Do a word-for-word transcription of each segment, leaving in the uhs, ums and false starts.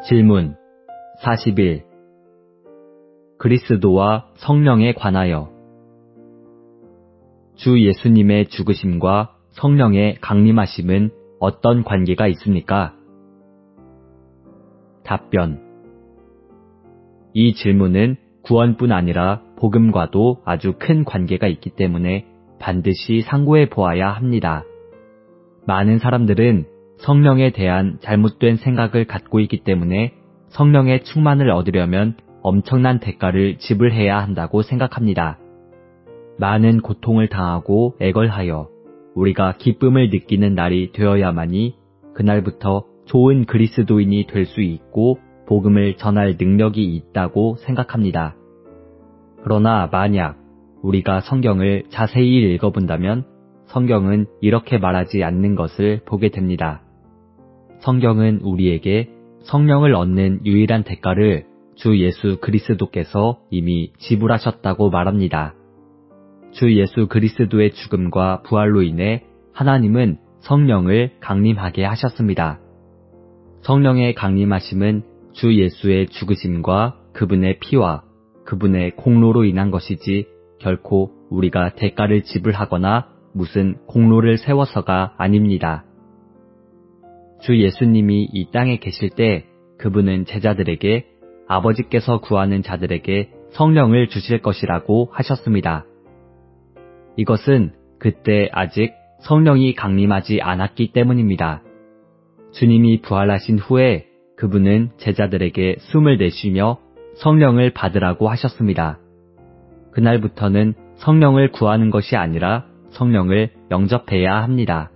질문 사십일. 그리스도와 성령에 관하여 주 예수님의 죽으심과 성령의 강림하심은 어떤 관계가 있습니까? 답변. 이 질문은 구원뿐 아니라 복음과도 아주 큰 관계가 있기 때문에 반드시 상고해 보아야 합니다. 많은 사람들은 성령에 대한 잘못된 생각을 갖고 있기 때문에 성령의 충만을 얻으려면 엄청난 대가를 지불해야 한다고 생각합니다. 많은 고통을 당하고 애걸하여 우리가 기쁨을 느끼는 날이 되어야만이 그날부터 좋은 그리스도인이 될 수 있고 복음을 전할 능력이 있다고 생각합니다. 그러나 만약 우리가 성경을 자세히 읽어본다면 성경은 이렇게 말하지 않는 것을 보게 됩니다. 성경은 우리에게 성령을 얻는 유일한 대가를 주 예수 그리스도께서 이미 지불하셨다고 말합니다. 주 예수 그리스도의 죽음과 부활로 인해 하나님은 성령을 강림하게 하셨습니다. 성령의 강림하심은 주 예수의 죽으심과 그분의 피와 그분의 공로로 인한 것이지 결코 우리가 대가를 지불하거나 무슨 공로를 세워서가 아닙니다. 주 예수님이 이 땅에 계실 때 그분은 제자들에게 아버지께서 구하는 자들에게 성령을 주실 것이라고 하셨습니다. 이것은 그때 아직 성령이 강림하지 않았기 때문입니다. 주님이 부활하신 후에 그분은 제자들에게 숨을 내쉬며 성령을 받으라고 하셨습니다. 그날부터는 성령을 구하는 것이 아니라 성령을 영접해야 합니다.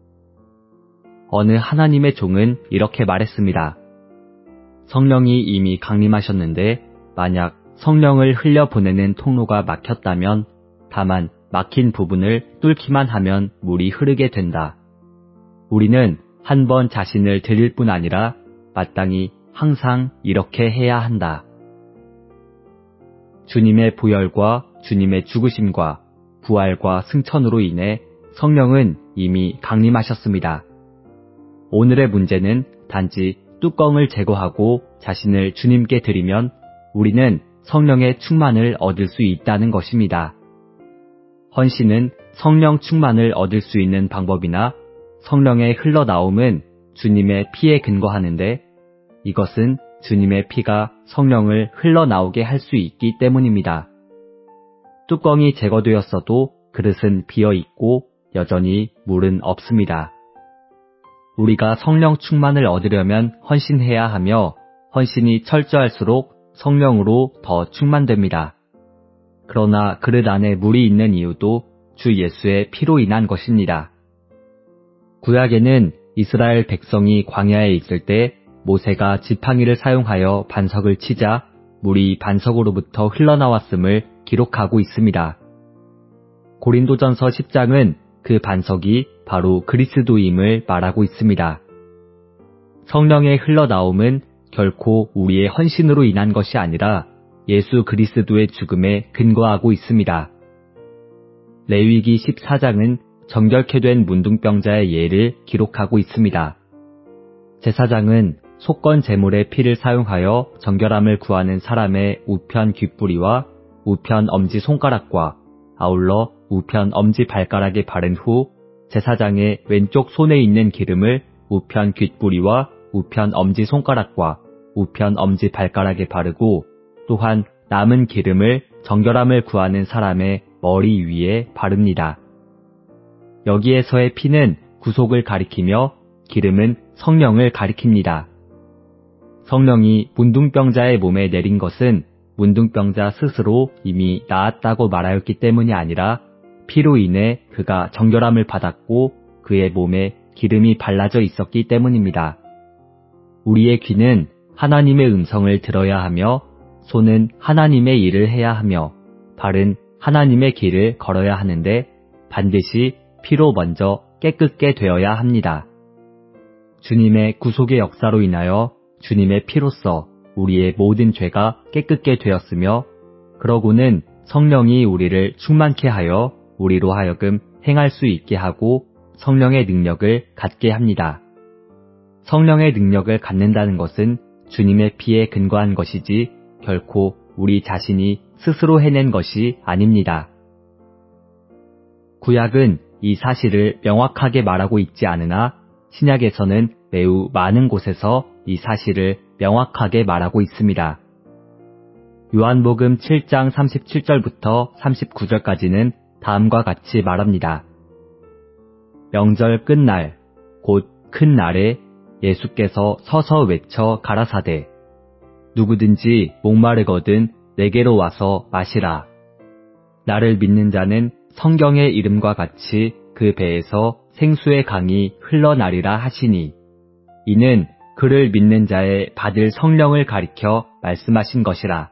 어느 하나님의 종은 이렇게 말했습니다. 성령이 이미 강림하셨는데 만약 성령을 흘려보내는 통로가 막혔다면 다만 막힌 부분을 뚫기만 하면 물이 흐르게 된다. 우리는 한 번 자신을 드릴 뿐 아니라 마땅히 항상 이렇게 해야 한다. 주님의 보혈과 주님의 죽으심과 부활과 승천으로 인해 성령은 이미 강림하셨습니다. 오늘의 문제는 단지 뚜껑을 제거하고 자신을 주님께 드리면 우리는 성령의 충만을 얻을 수 있다는 것입니다. 헌신은 성령 충만을 얻을 수 있는 방법이나 성령의 흘러나옴은 주님의 피에 근거하는데 이것은 주님의 피가 성령을 흘러나오게 할 수 있기 때문입니다. 뚜껑이 제거되었어도 그릇은 비어있고 여전히 물은 없습니다. 우리가 성령 충만을 얻으려면 헌신해야 하며 헌신이 철저할수록 성령으로 더 충만됩니다. 그러나 그릇 안에 물이 있는 이유도 주 예수의 피로 인한 것입니다. 구약에는 이스라엘 백성이 광야에 있을 때 모세가 지팡이를 사용하여 반석을 치자 물이 반석으로부터 흘러나왔음을 기록하고 있습니다. 고린도전서 십 장은 그 반석이 바로 그리스도임을 말하고 있습니다. 성령의 흘러나옴은 결코 우리의 헌신으로 인한 것이 아니라 예수 그리스도의 죽음에 근거하고 있습니다. 레위기 십사 장은 정결케 된 문둥병자의 예를 기록하고 있습니다. 제사장은 속건 제물의 피를 사용하여 정결함을 구하는 사람의 우편 귓부리와 우편 엄지손가락과 아울러 우편 엄지발가락에 바른 후 제사장의 왼쪽 손에 있는 기름을 우편 귓부리와 우편 엄지손가락과 우편 엄지발가락에 바르고 또한 남은 기름을 정결함을 구하는 사람의 머리 위에 바릅니다. 여기에서의 피는 구속을 가리키며 기름은 성령을 가리킵니다. 성령이 문둥병자의 몸에 내린 것은 문둥병자 스스로 이미 나았다고 말하였기 때문이 아니라 피로 인해 그가 정결함을 받았고 그의 몸에 기름이 발라져 있었기 때문입니다. 우리의 귀는 하나님의 음성을 들어야 하며 손은 하나님의 일을 해야 하며 발은 하나님의 길을 걸어야 하는데 반드시 피로 먼저 깨끗게 되어야 합니다. 주님의 구속의 역사로 인하여 주님의 피로써 우리의 모든 죄가 깨끗게 되었으며 그러고는 성령이 우리를 충만케 하여 우리로 하여금 행할 수 있게 하고 성령의 능력을 갖게 합니다. 성령의 능력을 갖는다는 것은 주님의 피에 근거한 것이지 결코 우리 자신이 스스로 해낸 것이 아닙니다. 구약은 이 사실을 명확하게 말하고 있지 않으나 신약에서는 매우 많은 곳에서 이 사실을 명확하게 말하고 있습니다. 요한복음 칠 장 삼십칠 절부터 삼십구 절까지는 다음과 같이 말합니다. 명절 끝날, 곧 큰 날에 예수께서 서서 외쳐 가라사대 누구든지 목마르거든 내게로 와서 마시라. 나를 믿는 자는 성경의 이름과 같이 그 배에서 생수의 강이 흘러나리라 하시니 이는 그를 믿는 자의 받을 성령을 가리켜 말씀하신 것이라.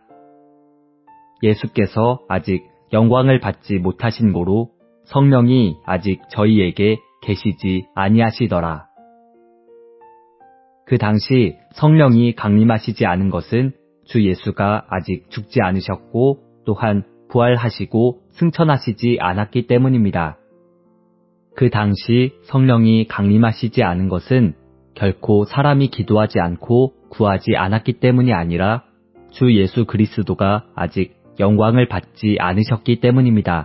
예수께서 아직 영광을 받지 못하신 고로 성령이 아직 저희에게 계시지 아니하시더라. 그 당시 성령이 강림하시지 않은 것은 주 예수가 아직 죽지 않으셨고 또한 부활하시고 승천하시지 않았기 때문입니다. 그 당시 성령이 강림하시지 않은 것은 결코 사람이 기도하지 않고 구하지 않았기 때문이 아니라 주 예수 그리스도가 아직 영광을 받지 않으셨기 때문입니다.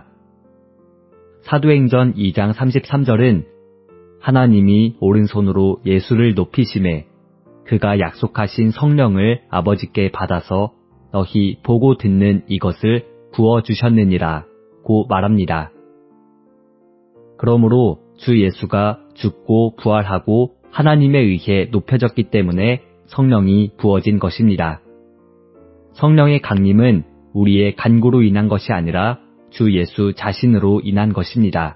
사도행전 이 장 삼십삼 절은 하나님이 오른손으로 예수를 높이심에 그가 약속하신 성령을 아버지께 받아서 너희 보고 듣는 이것을 부어주셨느니라 고 말합니다. 그러므로 주 예수가 죽고 부활하고 하나님에 의해 높여졌기 때문에 성령이 부어진 것입니다. 성령의 강림은 우리의 간구로 인한 것이 아니라 주 예수 자신으로 인한 것입니다.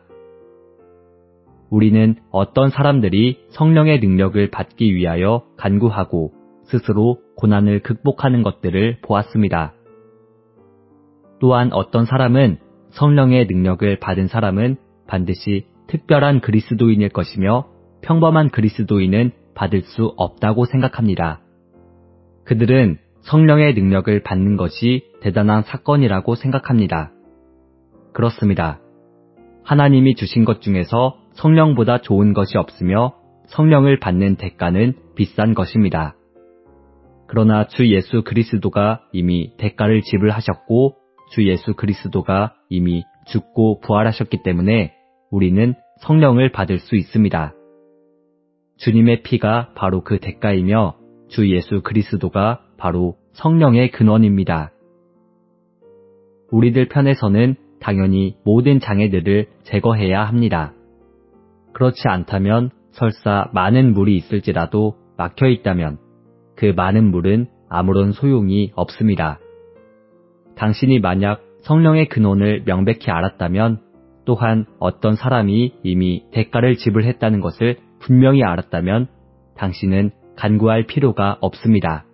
우리는 어떤 사람들이 성령의 능력을 받기 위하여 간구하고 스스로 고난을 극복하는 것들을 보았습니다. 또한 어떤 사람은 성령의 능력을 받은 사람은 반드시 특별한 그리스도인일 것이며 평범한 그리스도인은 받을 수 없다고 생각합니다. 그들은 성령의 능력을 받는 것이 대단한 사건이라고 생각합니다. 그렇습니다. 하나님이 주신 것 중에서 성령보다 좋은 것이 없으며 성령을 받는 대가는 비싼 것입니다. 그러나 주 예수 그리스도가 이미 대가를 지불하셨고 주 예수 그리스도가 이미 죽고 부활하셨기 때문에 우리는 성령을 받을 수 있습니다. 주님의 피가 바로 그 대가이며 주 예수 그리스도가 바로 성령의 근원입니다. 우리들 편에서는 당연히 모든 장애들을 제거해야 합니다. 그렇지 않다면 설사 많은 물이 있을지라도 막혀 있다면 그 많은 물은 아무런 소용이 없습니다. 당신이 만약 성령의 근원을 명백히 알았다면 또한 어떤 사람이 이미 대가를 지불했다는 것을 분명히 알았다면 당신은 간구할 필요가 없습니다.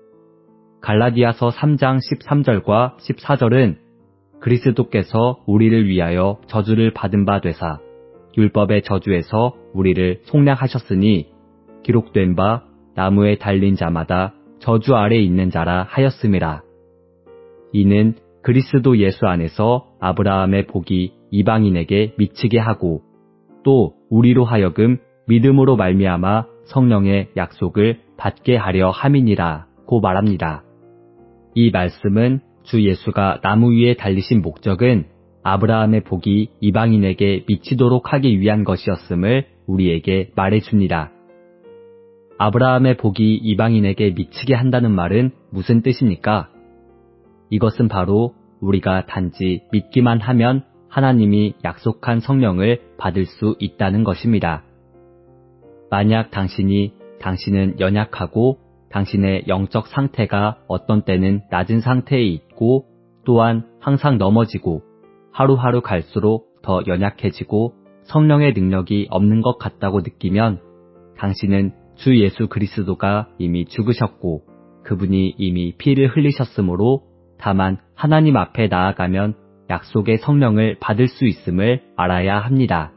갈라디아서 삼 장 십삼 절과 십사 절은 그리스도께서 우리를 위하여 저주를 받은 바 되사 율법의 저주에서 우리를 속량하셨으니 기록된 바 나무에 달린 자마다 저주 아래 있는 자라 하였음이라. 이는 그리스도 예수 안에서 아브라함의 복이 이방인에게 미치게 하고 또 우리로 하여금 믿음으로 말미암아 성령의 약속을 받게 하려 함이니라 고 말합니다. 이 말씀은 주 예수가 나무 위에 달리신 목적은 아브라함의 복이 이방인에게 미치도록 하기 위한 것이었음을 우리에게 말해줍니다. 아브라함의 복이 이방인에게 미치게 한다는 말은 무슨 뜻입니까? 이것은 바로 우리가 단지 믿기만 하면 하나님이 약속한 성령을 받을 수 있다는 것입니다. 만약 당신이 당신은 연약하고 당신의 영적 상태가 어떤 때는 낮은 상태에 있고 또한 항상 넘어지고 하루하루 갈수록 더 연약해지고 성령의 능력이 없는 것 같다고 느끼면 당신은 주 예수 그리스도가 이미 죽으셨고 그분이 이미 피를 흘리셨으므로 다만 하나님 앞에 나아가면 약속의 성령을 받을 수 있음을 알아야 합니다.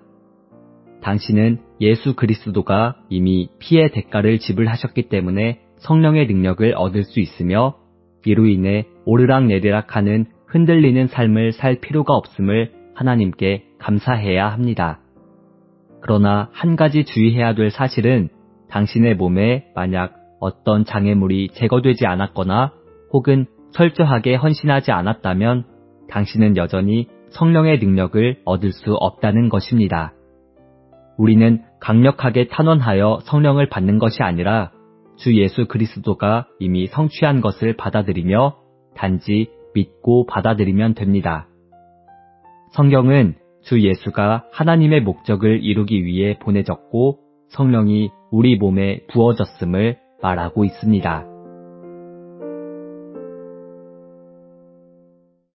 당신은 예수 그리스도가 이미 피의 대가를 지불하셨기 때문에 성령의 능력을 얻을 수 있으며 이로 인해 오르락내리락하는 흔들리는 삶을 살 필요가 없음을 하나님께 감사해야 합니다. 그러나 한 가지 주의해야 될 사실은 당신의 몸에 만약 어떤 장애물이 제거되지 않았거나 혹은 철저하게 헌신하지 않았다면 당신은 여전히 성령의 능력을 얻을 수 없다는 것입니다. 우리는 강력하게 탄원하여 성령을 받는 것이 아니라 주 예수 그리스도가 이미 성취한 것을 받아들이며 단지 믿고 받아들이면 됩니다. 성경은 주 예수가 하나님의 목적을 이루기 위해 보내졌고 성령이 우리 몸에 부어졌음을 말하고 있습니다.